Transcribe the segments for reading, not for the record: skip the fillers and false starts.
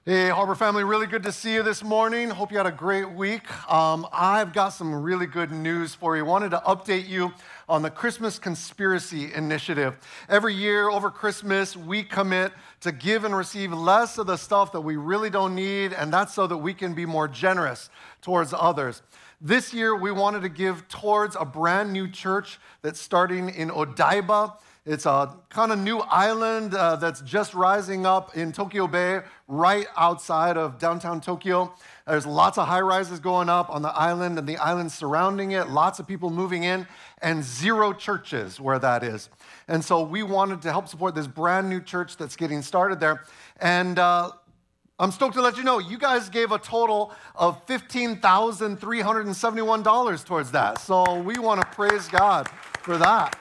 Hey, Harbor family, really good to see you this morning. Hope you had a great week. I've got some really good news for you. Wanted to update you on the Christmas Conspiracy Initiative. Every year over Christmas, we commit to give and receive less of the stuff that we really don't need, and that's so that we can be more generous towards others. This year, we wanted to give towards a brand new church that's starting in Odaiba. It's a kind of new island that's just rising up in Tokyo Bay, right outside of downtown Tokyo. There's lots of high-rises going up on the island and the island surrounding it, lots of people moving in, and 0 churches where that is. And so we wanted to help support this brand new church that's getting started there. And I'm stoked to let you know, you guys gave a total of $15,371 towards that. So we want to praise God for that.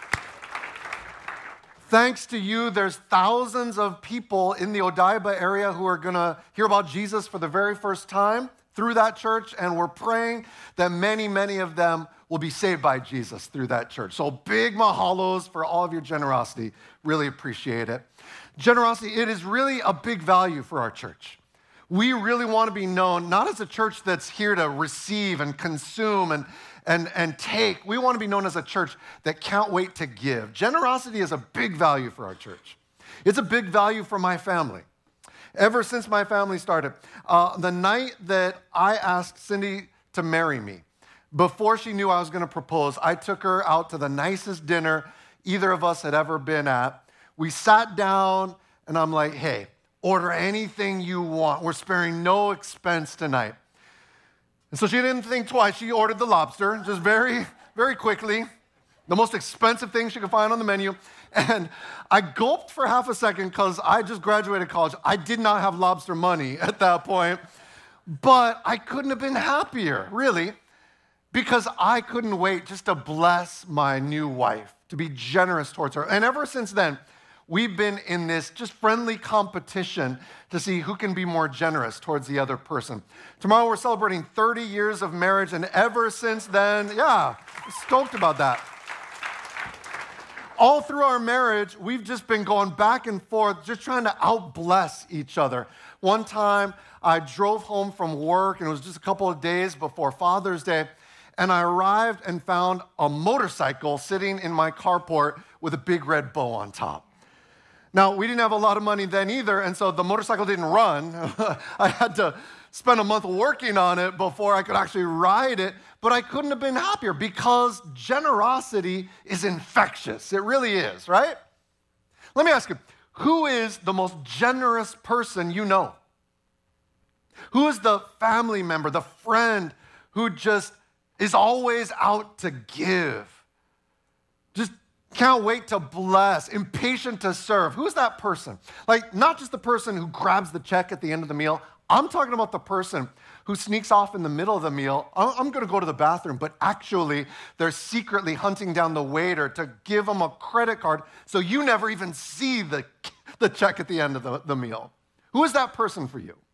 Thanks to you, there's thousands of people in the Odaiba area who are going to hear about Jesus for the very first time through that church, and we're praying that many, many of them will be saved by Jesus through that church. So big mahalos for all of your generosity. Really appreciate it. Generosity, it is really a big value for our church. We really want to be known not as a church that's here to receive and consume and take. We want to be known as a church that can't wait to give. Generosity is a big value for our church. It's a big value for my family. Ever since my family started, the night that I asked Cindy to marry me, before she knew I was going to propose, I took her out to the nicest dinner either of us had ever been at. We sat down, and I'm like, hey, order anything you want. We're sparing no expense tonight. And so she didn't think twice. She ordered the lobster, just very, very quickly, the most expensive thing she could find on the menu. And I gulped for half a second because I just graduated college. I did not have lobster money at that point, but I couldn't have been happier, really, because I couldn't wait just to bless my new wife, to be generous towards her. And ever since then, we've been in this just friendly competition to see who can be more generous towards the other person. Tomorrow we're celebrating 30 years of marriage, and ever since then, stoked about that. All through our marriage, we've just been going back and forth, just trying to outbless each other. One time, I drove home from work, and it was just a couple of days before Father's Day, and I arrived and found a motorcycle sitting in my carport with a big red bow on top. Now, we didn't have a lot of money then either, and so the motorcycle didn't run. I had to spend a month working on it before I could actually ride it, but I couldn't have been happier because generosity is infectious. It really is, right? Let me ask you, who is the most generous person you know? Who is the family member, the friend who just is always out to give? Just can't wait to bless, impatient to serve. Who's that person? Like, not just the person who grabs the check at the end of the meal. I'm talking about the person who sneaks off in the middle of the meal. I'm going to go to the bathroom, but actually, they're secretly hunting down the waiter to give them a credit card so you never even see the check at the end of the meal. Who is that person for you?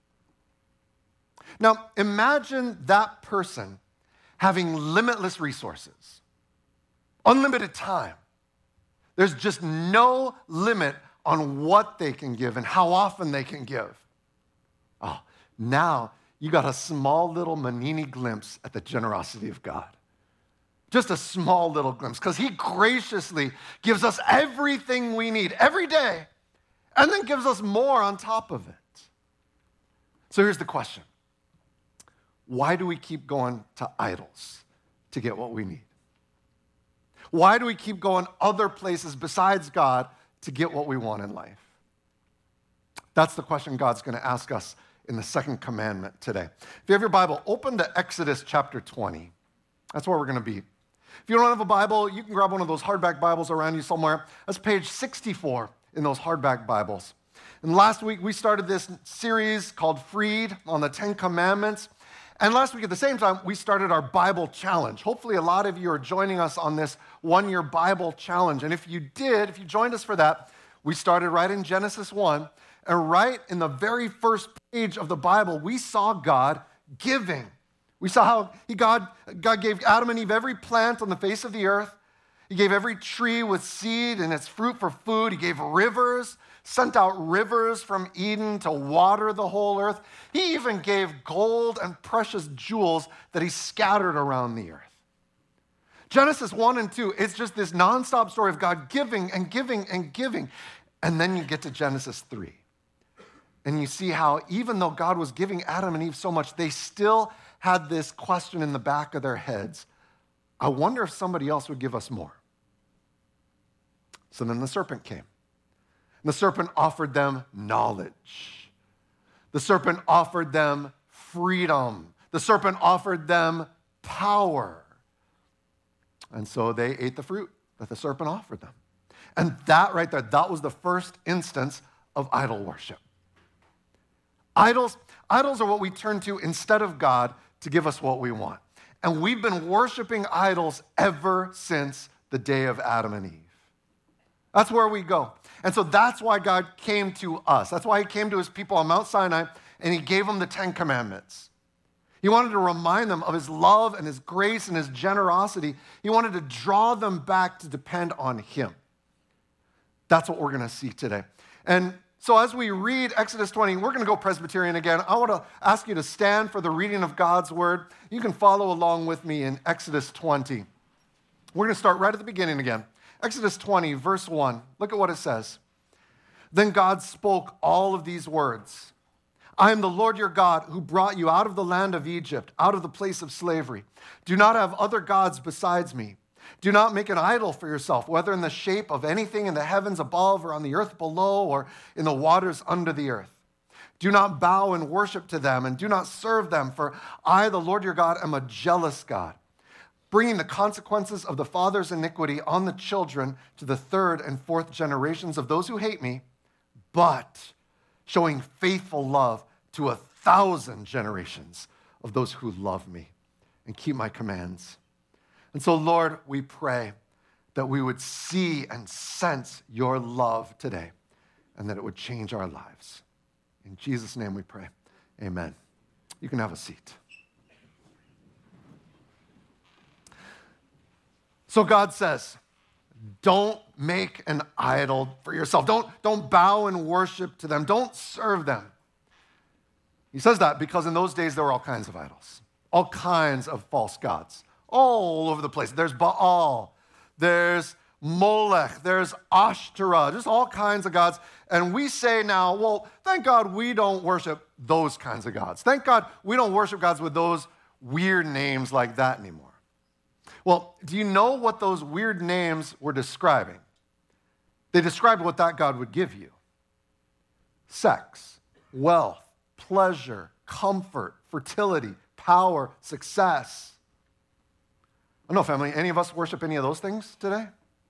Now, imagine that person having limitless resources, unlimited time. There's just no limit on what they can give and how often they can give. Oh, now you got a small little Manini glimpse at the generosity of God. Just a small little glimpse, because He graciously gives us everything we need every day and then gives us more on top of it. So here's the question. Why do we keep going to idols to get what we need? Why do we keep going other places besides God to get what we want in life? That's the question God's going to ask us in the second commandment today. If you have your Bible, open to Exodus chapter 20. That's where we're going to be. If you don't have a Bible, you can grab one of those hardback Bibles around you somewhere. That's page 64 in those hardback Bibles. And last week, we started this series called Freed on the 10 Commandments. And last week at the same time, we started our Bible challenge. Hopefully a lot of you are joining us on this one-year Bible challenge. And if you joined us for that, we started right in Genesis 1. And right in the very first page of the Bible, we saw God giving. We saw how God gave Adam and Eve every plant on the face of the earth. He gave every tree with seed and its fruit for food. He gave rivers, sent out rivers from Eden to water the whole earth. He even gave gold and precious jewels that he scattered around the earth. Genesis 1 and 2, it's just this nonstop story of God giving and giving and giving. And then you get to Genesis 3. And you see how even though God was giving Adam and Eve so much, they still had this question in the back of their heads. I wonder if somebody else would give us more. So then the serpent came. And the serpent offered them knowledge. The serpent offered them freedom. The serpent offered them power. And so they ate the fruit that the serpent offered them. And that right there, that was the first instance of idol worship. Idols are what we turn to instead of God to give us what we want. And we've been worshiping idols ever since the day of Adam and Eve. That's where we go. And so that's why God came to us. That's why he came to his people on Mount Sinai and he gave them the 10 Commandments. He wanted to remind them of his love and his grace and his generosity. He wanted to draw them back to depend on him. That's what we're going to see today. And so as we read Exodus 20, we're going to go Presbyterian again. I want to ask you to stand for the reading of God's word. You can follow along with me in Exodus 20. We're going to start right at the beginning again. Exodus 20, verse 1. Look at what it says. Then God spoke all of these words. I am the Lord your God who brought you out of the land of Egypt, out of the place of slavery. Do not have other gods besides me. Do not make an idol for yourself, whether in the shape of anything in the heavens above or on the earth below or in the waters under the earth. Do not bow and worship to them and do not serve them, for I, the Lord your God, am a jealous God, bringing the consequences of the father's iniquity on the children to the third and fourth generations of those who hate me, but showing faithful love to 1,000 generations of those who love me and keep my commands. And so, Lord, we pray that we would see and sense your love today and that it would change our lives. In Jesus' name we pray. Amen. You can have a seat. So God says, don't make an idol for yourself. Don't bow and worship to them. Don't serve them. He says that because in those days there were all kinds of idols, all kinds of false gods. All over the place. There's Baal, there's Molech, there's Ashtoreth, just all kinds of gods. And we say now, well, thank God we don't worship those kinds of gods. Thank God we don't worship gods with those weird names like that anymore. Well, do you know what those weird names were describing? They described what that God would give you. Sex, wealth, pleasure, comfort, fertility, power, success. I don't know, family, any of us worship any of those things today?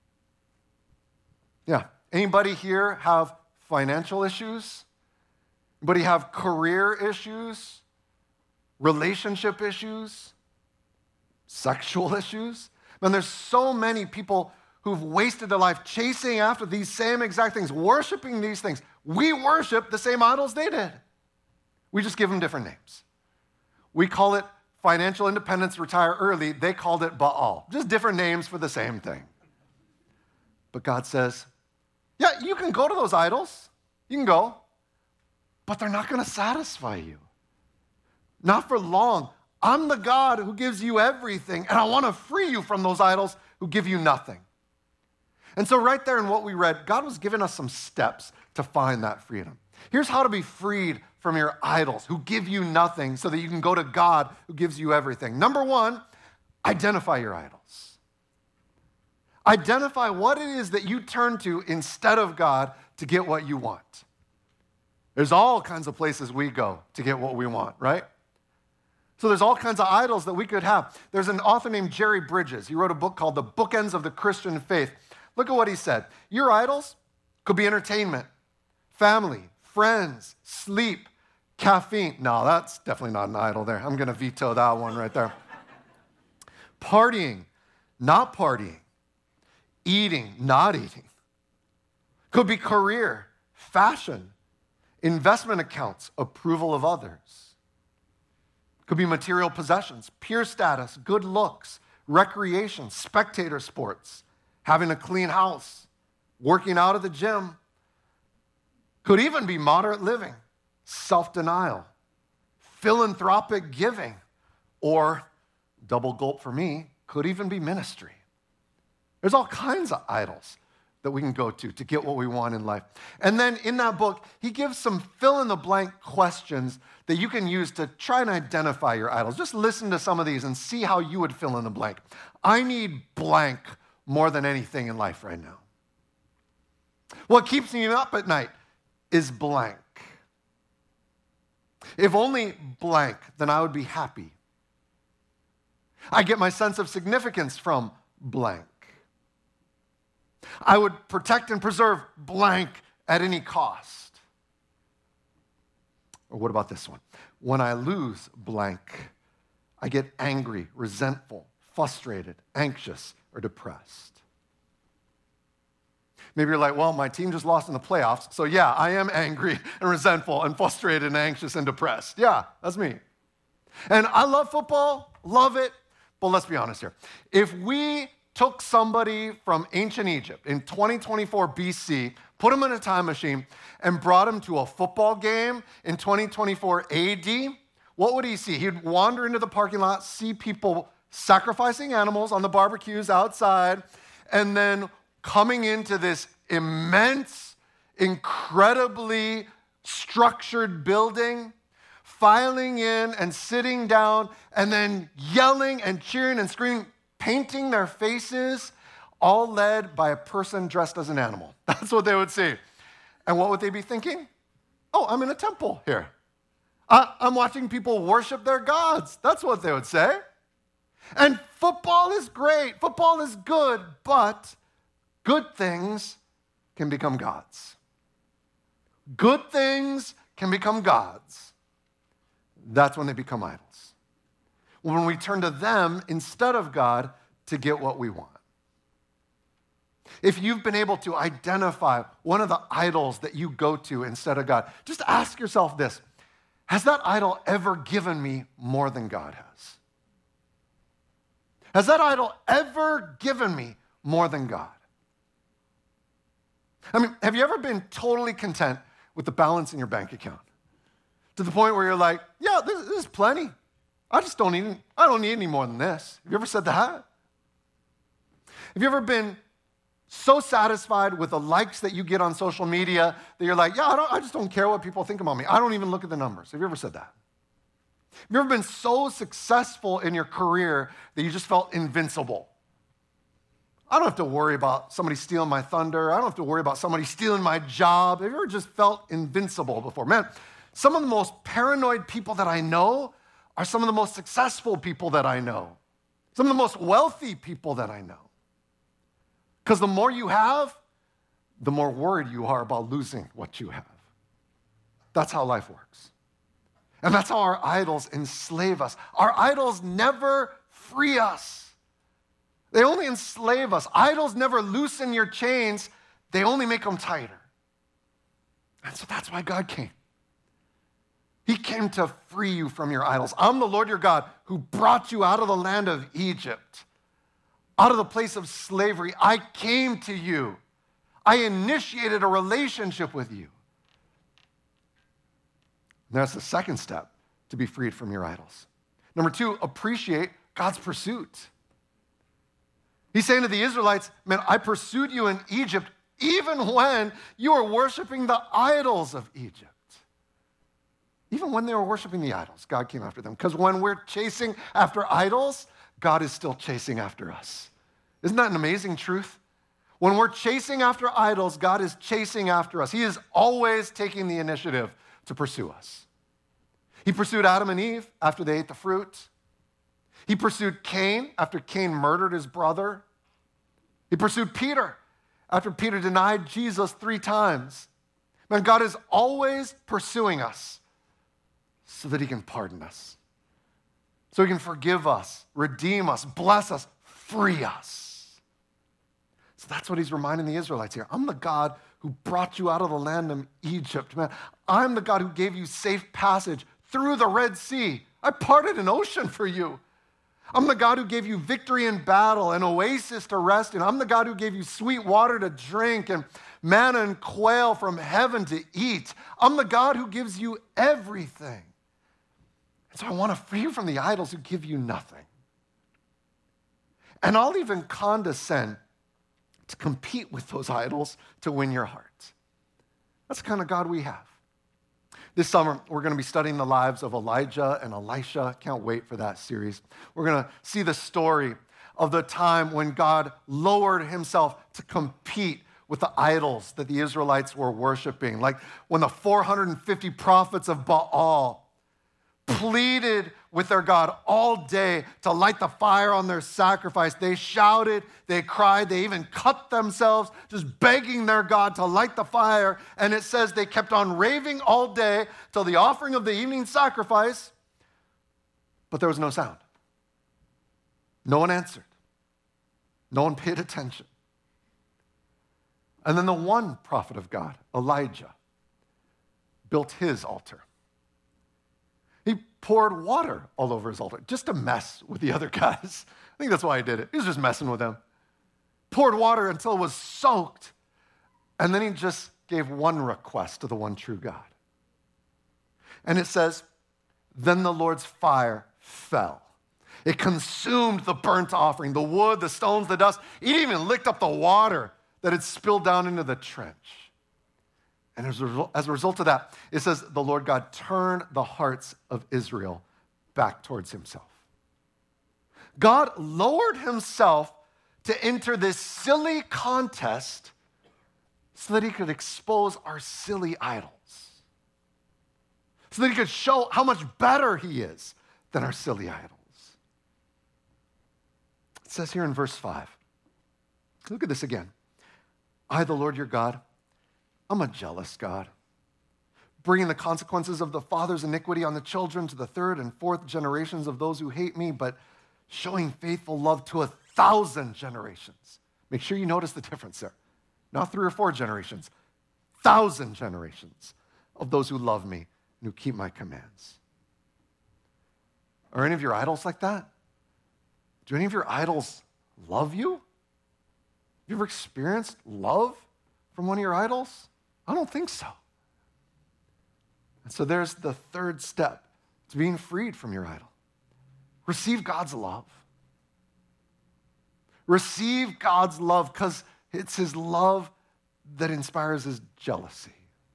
Yeah. Anybody here have financial issues? Anybody have career issues? Relationship issues? Sexual issues? Man, there's so many people who've wasted their life chasing after these same exact things, worshiping these things. We worship the same idols they did. We just give them different names. We call it financial independence, retire early. They called it Baal. Just different names for the same thing. But God says, yeah, you can go to those idols. You can go. But they're not going to satisfy you. Not for long. I'm the God who gives you everything, and I want to free you from those idols who give you nothing. And so right there in what we read, God was giving us some steps to find that freedom. Here's how to be freed from your idols who give you nothing so that you can go to God who gives you everything. Number one, identify your idols. Identify what it is that you turn to instead of God to get what you want. There's all kinds of places we go to get what we want, right? So there's all kinds of idols that we could have. There's an author named Jerry Bridges. He wrote a book called The Bookends of the Christian Faith. Look at what he said. Your idols could be entertainment, family, friends, sleep, caffeine. No, that's definitely not an idol there. I'm going to veto that one right there. Partying, not partying. Eating, not eating. Could be career, fashion, investment accounts, approval of others. Could be material possessions, peer status, good looks, recreation, spectator sports, having a clean house, working out at the gym. Could even be moderate living, self-denial, philanthropic giving, or double gulp for me, could even be ministry. There's all kinds of idols that we can go to get what we want in life. And then in that book, he gives some fill-in-the-blank questions that you can use to try and identify your idols. Just listen to some of these and see how you would fill in the blank. I need blank more than anything in life right now. What keeps me up at night is blank. If only blank, then I would be happy. I get my sense of significance from blank. I would protect and preserve blank at any cost. Or what about this one? When I lose blank, I get angry, resentful, frustrated, anxious, or depressed. Maybe you're like, well, my team just lost in the playoffs, so yeah, I am angry and resentful and frustrated and anxious and depressed. Yeah, that's me. And I love football, love it, but let's be honest here. If we took somebody from ancient Egypt in 2024 BC, put him in a time machine, and brought him to a football game in 2024 AD, what would he see? He'd wander into the parking lot, see people sacrificing animals on the barbecues outside, and then coming into this immense, incredibly structured building, filing in and sitting down, and then yelling and cheering and screaming, painting their faces, all led by a person dressed as an animal. That's what they would see. And what would they be thinking? Oh, I'm in a temple here. I'm watching people worship their gods. That's what they would say. And football is great. Football is good, but good things can become gods. Good things can become gods. That's when they become idols. When we turn to them instead of God to get what we want. If you've been able to identify one of the idols that you go to instead of God, just ask yourself this: has that idol ever given me more than God has? Has that idol ever given me more than God? I mean, have you ever been totally content with the balance in your bank account? To the point where you're like, yeah, this is plenty. I don't need any more than this. Have you ever said that? Have you ever been so satisfied with the likes that you get on social media that you're like, yeah, I just don't care what people think about me. I don't even look at the numbers. Have you ever said that? Have you ever been so successful in your career that you just felt invincible? I don't have to worry about somebody stealing my thunder. I don't have to worry about somebody stealing my job. Have you ever just felt invincible before? Man, some of the most paranoid people that I know are some of the most successful people that I know. Some of the most wealthy people that I know. Because the more you have, the more worried you are about losing what you have. That's how life works. And that's how our idols enslave us. Our idols never free us. They only enslave us. Idols never loosen your chains. They only make them tighter. And so that's why God came. He came to free you from your idols. I'm the Lord your God who brought you out of the land of Egypt, out of the place of slavery. I came to you. I initiated a relationship with you. And that's the second step to be freed from your idols. Number 2, appreciate God's pursuit. He's saying to the Israelites, man, I pursued you in Egypt even when you were worshiping the idols of Egypt. Even when they were worshiping the idols, God came after them. Because when we're chasing after idols, God is still chasing after us. Isn't that an amazing truth? When we're chasing after idols, God is chasing after us. He is always taking the initiative to pursue us. He pursued Adam and Eve after they ate the fruit. He pursued Cain after Cain murdered his brother. He pursued Peter after Peter denied Jesus 3 times. Man, God is always pursuing us so that he can pardon us, so he can forgive us, redeem us, bless us, free us. So that's what he's reminding the Israelites here. I'm the God who brought you out of the land of Egypt, man. I'm the God who gave you safe passage through the Red Sea. I parted an ocean for you. I'm the God who gave you victory in battle, an oasis to rest in. I'm the God who gave you sweet water to drink and manna and quail from heaven to eat. I'm the God who gives you everything. And so I want to free you from the idols who give you nothing. And I'll even condescend to compete with those idols to win your heart. That's the kind of God we have. This summer, we're going to be studying the lives of Elijah and Elisha. Can't wait for that series. We're going to see the story of the time when God lowered himself to compete with the idols that the Israelites were worshiping. Like when the 450 prophets of Baal pleaded with their God all day to light the fire on their sacrifice. They shouted, they cried, they even cut themselves, just begging their God to light the fire. And it says they kept on raving all day till the offering of the evening sacrifice, but there was no sound. No one answered. No one paid attention. And then the one prophet of God, Elijah, built his altar. He poured water all over his altar just to mess with the other guys. I think that's why he did it. He was just messing with them. Poured water until it was soaked. And then he just gave one request to the one true God. And it says, then the Lord's fire fell. It consumed the burnt offering, the wood, the stones, the dust. It even licked up the water that had spilled down into the trench. And as a result of that, it says the Lord God turned the hearts of Israel back towards himself. God lowered himself to enter this silly contest so that he could expose our silly idols. So that he could show how much better he is than our silly idols. It says here in verse 5, look at this again. I, the Lord your God, I'm a jealous God, bringing the consequences of the father's iniquity on the children to the third and fourth generations of those who hate me, but showing faithful love to 1,000 generations. Make sure you notice the difference there. Not 3 or 4 generations, 1,000 generations of those who love me and who keep my commands. Are any of your idols like that? Do any of your idols love you? Have you ever experienced love from one of your idols? I don't think so. And so there's the third step to being freed from your idol. Receive God's love. Receive God's love because it's his love that inspires his jealousy.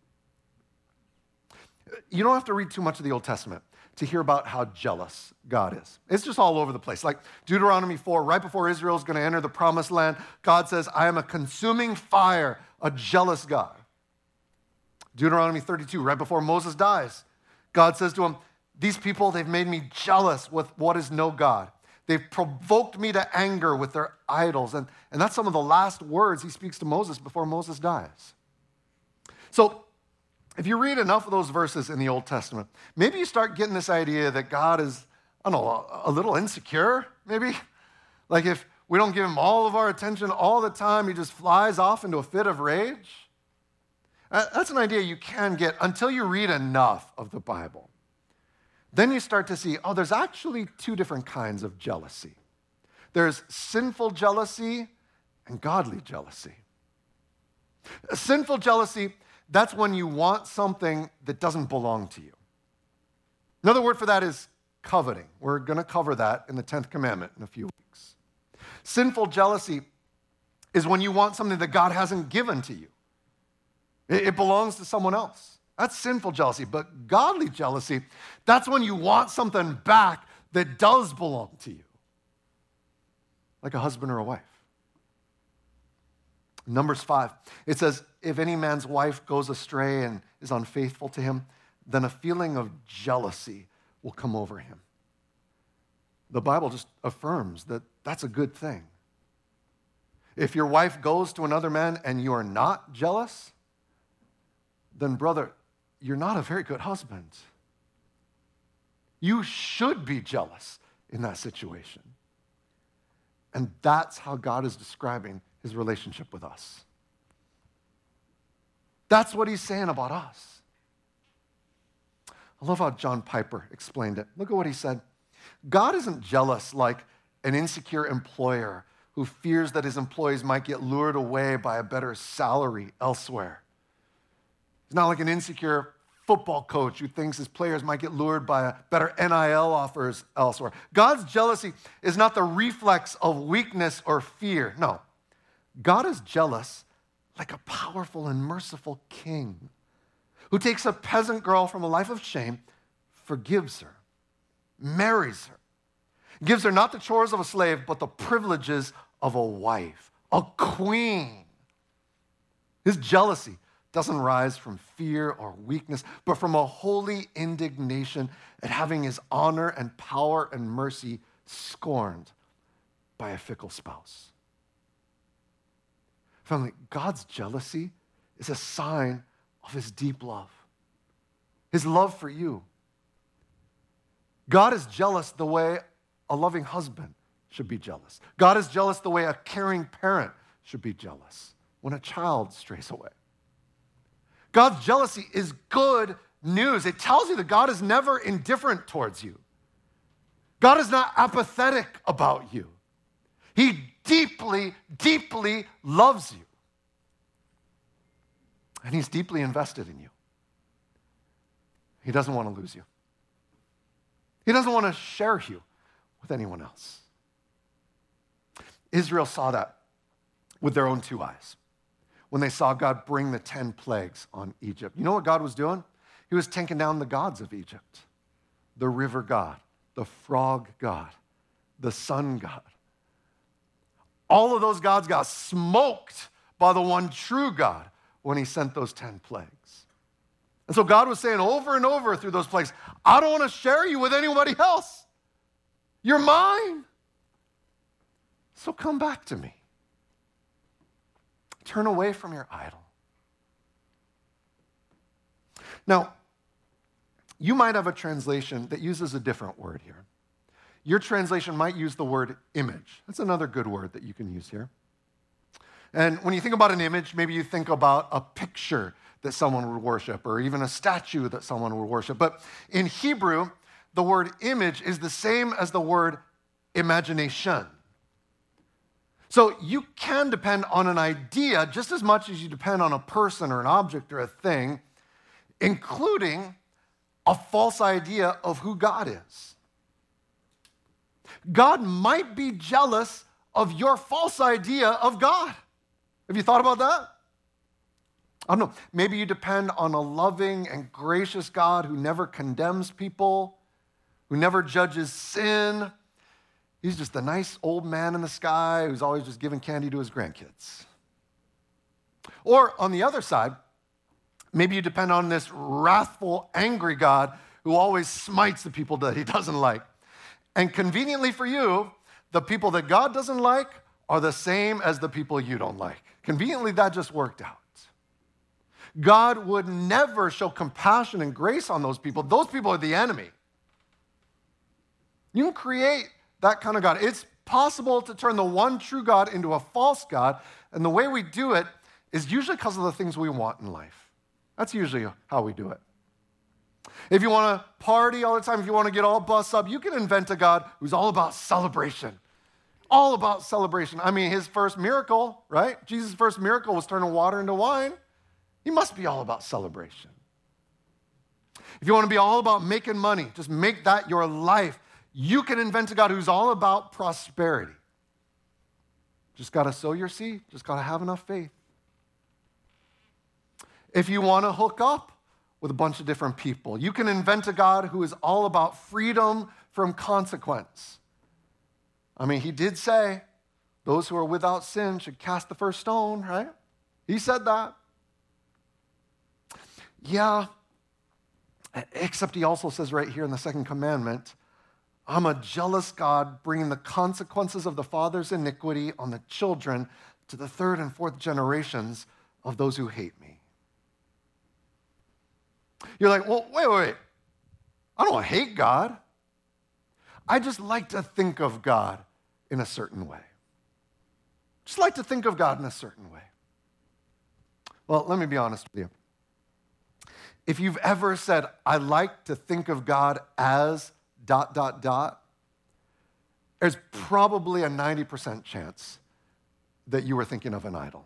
You don't have to read too much of the Old Testament to hear about how jealous God is. It's just all over the place. Like Deuteronomy 4, right before Israel's going to enter the promised land, God says, I am a consuming fire, a jealous God. Deuteronomy 32, right before Moses dies, God says to him, these people, they've made me jealous with what is no God. They've provoked me to anger with their idols. And that's some of the last words he speaks to Moses before Moses dies. So if you read enough of those verses in the Old Testament, maybe you start getting this idea that God is, I don't know, a little insecure, maybe? Like if we don't give him all of our attention all the time, he just flies off into a fit of rage. That's an idea you can get until you read enough of the Bible. Then you start to see, oh, there's actually 2 different kinds of jealousy. There's sinful jealousy and godly jealousy. Sinful jealousy, that's when you want something that doesn't belong to you. Another word for that is coveting. We're going to cover that in the 10th commandment in a few weeks. Sinful jealousy is when you want something that God hasn't given to you. It belongs to someone else. That's sinful jealousy. But godly jealousy, that's when you want something back that does belong to you, like a husband or a wife. Numbers 5, it says, if any man's wife goes astray and is unfaithful to him, then a feeling of jealousy will come over him. The Bible just affirms that that's a good thing. If your wife goes to another man and you are not jealous, then brother, you're not a very good husband. You should be jealous in that situation. And that's how God is describing his relationship with us. That's what he's saying about us. I love how John Piper explained it. Look at what he said. God isn't jealous like an insecure employer who fears that his employees might get lured away by a better salary elsewhere. He's not like an insecure football coach who thinks his players might get lured by a better NIL offers elsewhere. God's jealousy is not the reflex of weakness or fear. No, God is jealous like a powerful and merciful king who takes a peasant girl from a life of shame, forgives her, marries her, gives her not the chores of a slave, but the privileges of a wife, a queen. His jealousy doesn't rise from fear or weakness, but from a holy indignation at having his honor and power and mercy scorned by a fickle spouse. Family, God's jealousy is a sign of his deep love, his love for you. God is jealous the way a loving husband should be jealous. God is jealous the way a caring parent should be jealous when a child strays away. God's jealousy is good news. It tells you that God is never indifferent towards you. God is not apathetic about you. He deeply, deeply loves you. And he's deeply invested in you. He doesn't want to lose you. He doesn't want to share you with anyone else. Israel saw that with their own two eyes when they saw God bring the 10 plagues on Egypt. You know what God was doing? He was taking down the gods of Egypt. The river god, the frog god, the sun god. All of those gods got smoked by the one true God when he sent those 10 plagues. And so God was saying over and over through those plagues, I don't want to share you with anybody else. You're mine. So come back to me. Turn away from your idol. Now, you might have a translation that uses a different word here. Your translation might use the word image. That's another good word that you can use here. And when you think about an image, maybe you think about a picture that someone would worship or even a statue that someone would worship. But in Hebrew, the word image is the same as the word imagination. So you can depend on an idea just as much as you depend on a person or an object or a thing, including a false idea of who God is. God might be jealous of your false idea of God. Have you thought about that? I don't know. Maybe you depend on a loving and gracious God who never condemns people, who never judges sin. He's just a nice old man in the sky who's always just giving candy to his grandkids. Or on the other side, maybe you depend on this wrathful, angry God who always smites the people that he doesn't like. And conveniently for you, the people that God doesn't like are the same as the people you don't like. Conveniently, that just worked out. God would never show compassion and grace on those people. Those people are the enemy. You can create that kind of God. It's possible to turn the one true God into a false God, and the way we do it is usually because of the things we want in life. That's usually how we do it. If you want to party all the time, if you want to get all bussed up, you can invent a God who's all about celebration. All about celebration. I mean, his first miracle, right? Jesus' first miracle was turning water into wine. He must be all about celebration. If you want to be all about making money, just make that your life. You can invent a God who's all about prosperity. Just got to sow your seed. Just got to have enough faith. If you want to hook up with a bunch of different people, you can invent a God who is all about freedom from consequence. I mean, he did say, those who are without sin should cast the first stone, right? He said that. Yeah, except he also says right here in the second commandment, I'm a jealous God, bringing the consequences of the father's iniquity on the children to the third and fourth generations of those who hate me. You're like, well, wait. I don't hate God. I just like to think of God in a certain way. Just like to think of God in a certain way. Well, let me be honest with you. If you've ever said, I like to think of God as ... there's probably a 90% chance that you were thinking of an idol.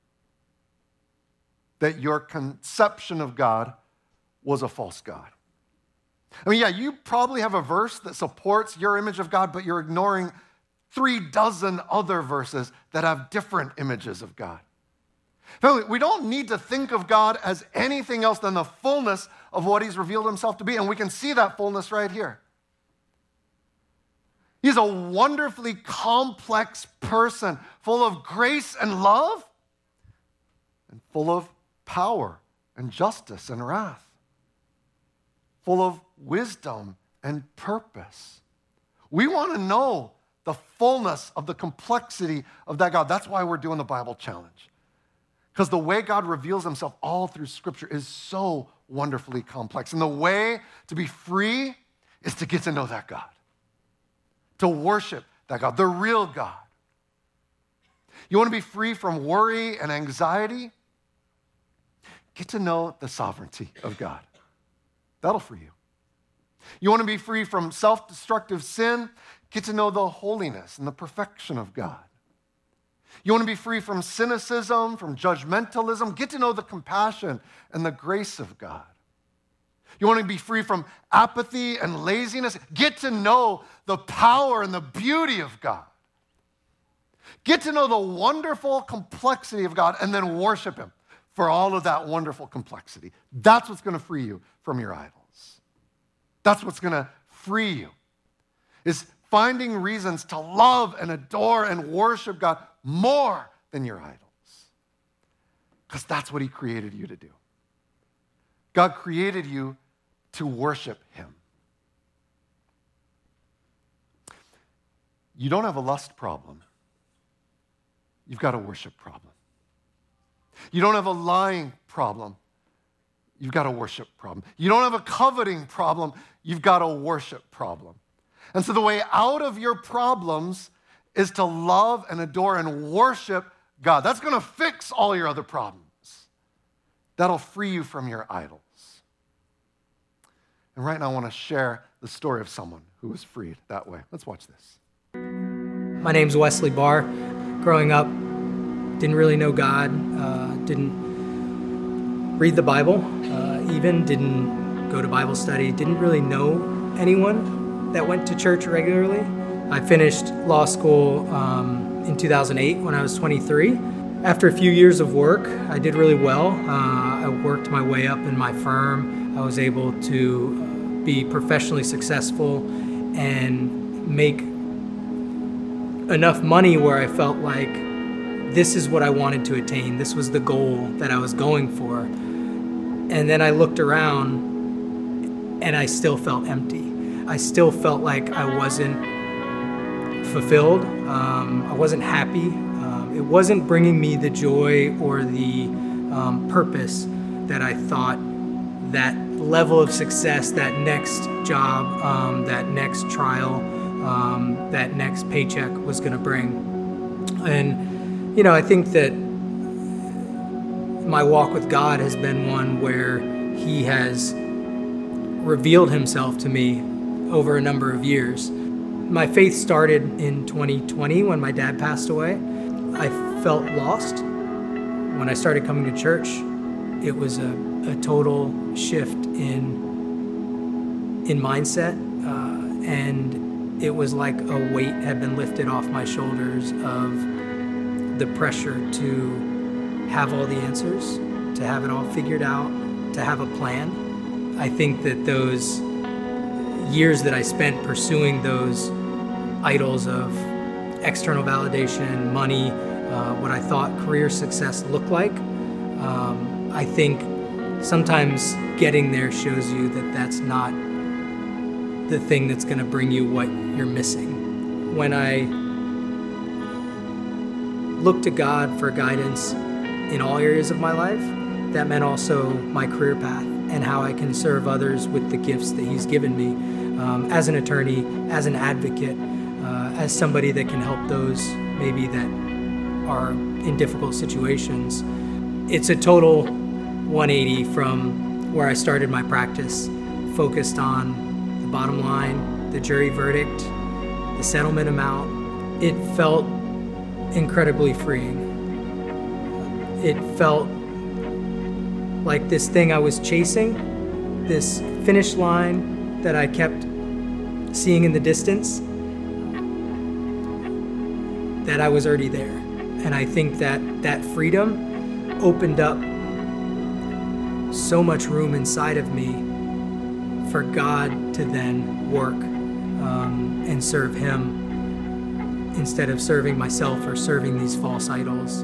That your conception of God was a false God. I mean, yeah, you probably have a verse that supports your image of God, but you're ignoring 36 other verses that have different images of God. Family, we don't need to think of God as anything else than the fullness of what he's revealed himself to be, and we can see that fullness right here. He's a wonderfully complex person, full of grace and love, and full of power and justice and wrath, full of wisdom and purpose. We want to know the fullness of the complexity of that God. That's why we're doing the Bible Challenge. Because the way God reveals himself all through Scripture is so wonderfully complex. And the way to be free is to get to know that God, to worship that God, the real God. You want to be free from worry and anxiety? Get to know the sovereignty of God. That'll free you. You want to be free from self-destructive sin? Get to know the holiness and the perfection of God. You want to be free from cynicism, from judgmentalism? Get to know the compassion and the grace of God. You want to be free from apathy and laziness? Get to know the power and the beauty of God. Get to know the wonderful complexity of God and then worship him for all of that wonderful complexity. That's what's going to free you from your idols. That's what's going to free you, is finding reasons to love and adore and worship God more than your idols. Because that's what he created you to do. God created you to worship him. You don't have a lust problem. You've got a worship problem. You don't have a lying problem. You've got a worship problem. You don't have a coveting problem. You've got a worship problem. And so the way out of your problems is to love and adore and worship God. That's going to fix all your other problems. That'll free you from your idols. And right now I want to share the story of someone who was freed that way. Let's watch this. My name's Wesley Barr. Growing up, didn't really know God, didn't read the Bible, even didn't go to Bible study, didn't really know anyone that went to church regularly. I finished law school in 2008 when I was 23. After a few years of work, I did really well. I worked my way up in my firm. I was able to be professionally successful and make enough money where I felt like this is what I wanted to attain. This was the goal that I was going for. And then I looked around and I still felt empty. I still felt like I wasn't fulfilled. I wasn't happy. It wasn't bringing me the joy or the purpose that I thought that level of success, that next job, that next trial, that next paycheck was going to bring. And, I think that my walk with God has been one where he has revealed himself to me over a number of years. My faith started in 2020 when my dad passed away. I felt lost. When I started coming to church, it was a total shift in mindset, and it was like a weight had been lifted off my shoulders of the pressure to have all the answers, to have it all figured out, to have a plan. I think that those years that I spent pursuing those idols of external validation, money, what I thought career success looked like, I think sometimes getting there shows you that that's not the thing that's going to bring you what you're missing. When I look to God for guidance in all areas of my life, that meant also my career path and how I can serve others with the gifts that he's given me, as an attorney, as an advocate, as somebody that can help those maybe that are in difficult situations. It's a total 180 from where I started my practice, focused on the bottom line, the jury verdict, the settlement amount, it felt incredibly freeing. It felt like this thing I was chasing, this finish line that I kept seeing in the distance, that I was already there. And I think that freedom opened up so much room inside of me for God to then work and serve Him instead of serving myself or serving these false idols.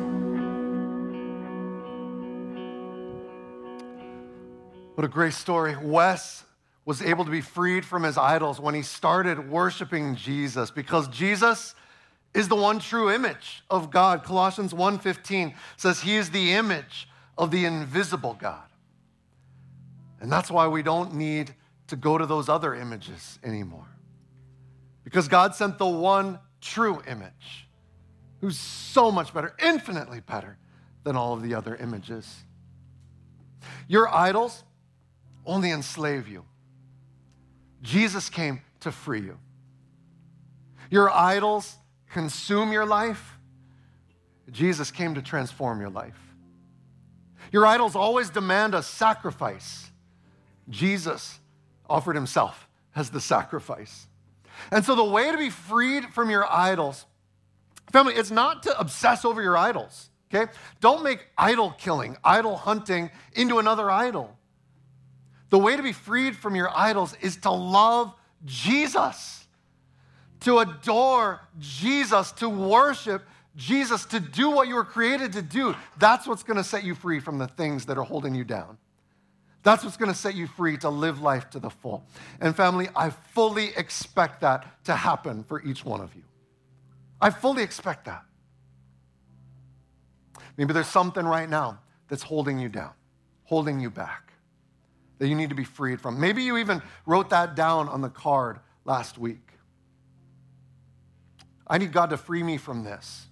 What a great story. Wes was able to be freed from his idols when he started worshiping Jesus, because Jesus is the one true image of God. Colossians 1:15 says he is the image of the invisible God. And that's why we don't need to go to those other images anymore. Because God sent the one true image, who's so much better, infinitely better than all of the other images. Your idols only enslave you. Jesus came to free you. Your idols consume your life. Jesus came to transform your life. Your idols always demand a sacrifice. Jesus offered himself as the sacrifice. And so the way to be freed from your idols, family, it's not to obsess over your idols, okay? Don't make idol killing, idol hunting into another idol. The way to be freed from your idols is to love Jesus, to adore Jesus, to worship Jesus, to do what you were created to do. That's what's going to set you free from the things that are holding you down. That's what's going to set you free to live life to the full. And family, I fully expect that to happen for each one of you. I fully expect that. Maybe there's something right now that's holding you down, holding you back, that you need to be freed from. Maybe you even wrote that down on the card last week. I need God to free me from this.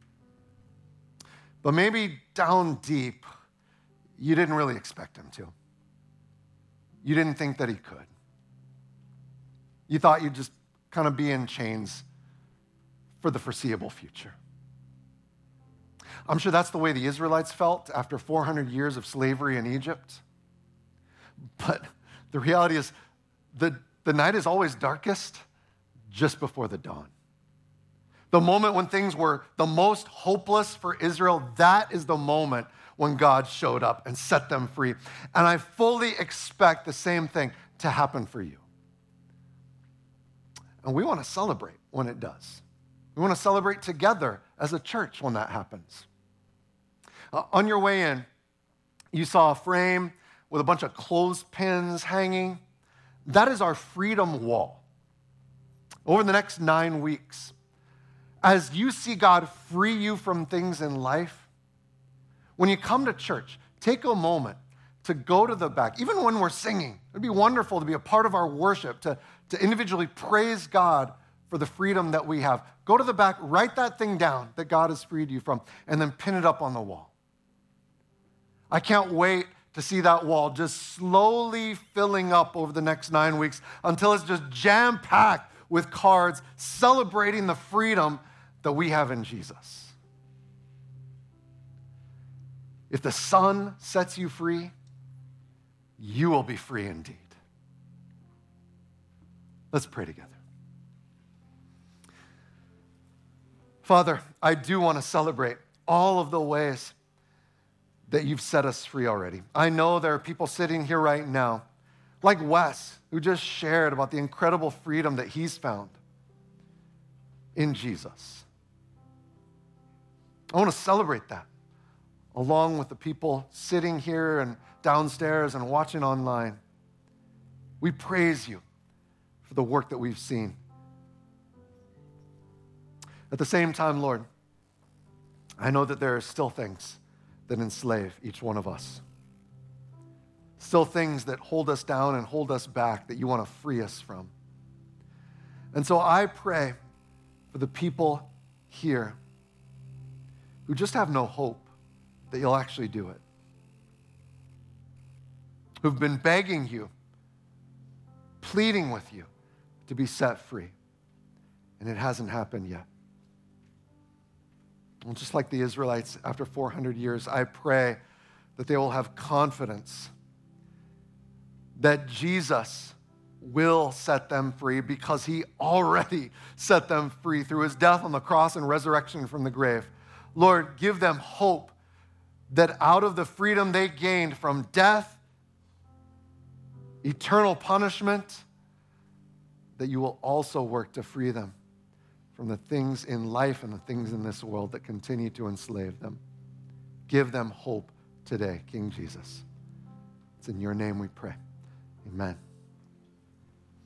But maybe down deep, you didn't really expect him to. You didn't think that he could. You thought you'd just kind of be in chains for the foreseeable future. I'm sure that's the way the Israelites felt after 400 years of slavery in Egypt. But the reality is, the night is always darkest just before the dawn. The moment when things were the most hopeless for Israel, that is the moment when God showed up and set them free. And I fully expect the same thing to happen for you. And we want to celebrate when it does. We want to celebrate together as a church when that happens. On your way in, you saw a frame with a bunch of clothespins hanging. That is our freedom wall. Over the next 9 weeks, as you see God free you from things in life, when you come to church, take a moment to go to the back. Even when we're singing, it'd be wonderful to be a part of our worship, to individually praise God for the freedom that we have. Go to the back, write that thing down that God has freed you from, and then pin it up on the wall. I can't wait to see that wall just slowly filling up over the next 9 weeks until it's just jam-packed with cards celebrating the freedom that we have in Jesus. If the Son sets you free, you will be free indeed. Let's pray together. Father, I do want to celebrate all of the ways that you've set us free already. I know there are people sitting here right now, like Wes, who just shared about the incredible freedom that he's found in Jesus. I want to celebrate that, along with the people sitting here and downstairs and watching online. We praise you for the work that we've seen. At the same time, Lord, I know that there are still things that enslave each one of us. Still things that hold us down and hold us back that you want to free us from. And so I pray for the people here who just have no hope that you'll actually do it, who've been begging you, pleading with you to be set free. and it hasn't happened yet. Well, just like the Israelites after 400 years, I pray that they will have confidence that Jesus will set them free because he already set them free through his death on the cross and resurrection from the grave. Lord, give them hope that out of the freedom they gained from death, eternal punishment, that you will also work to free them from the things in life and the things in this world that continue to enslave them. Give them hope today, King Jesus. It's in your name we pray. Amen.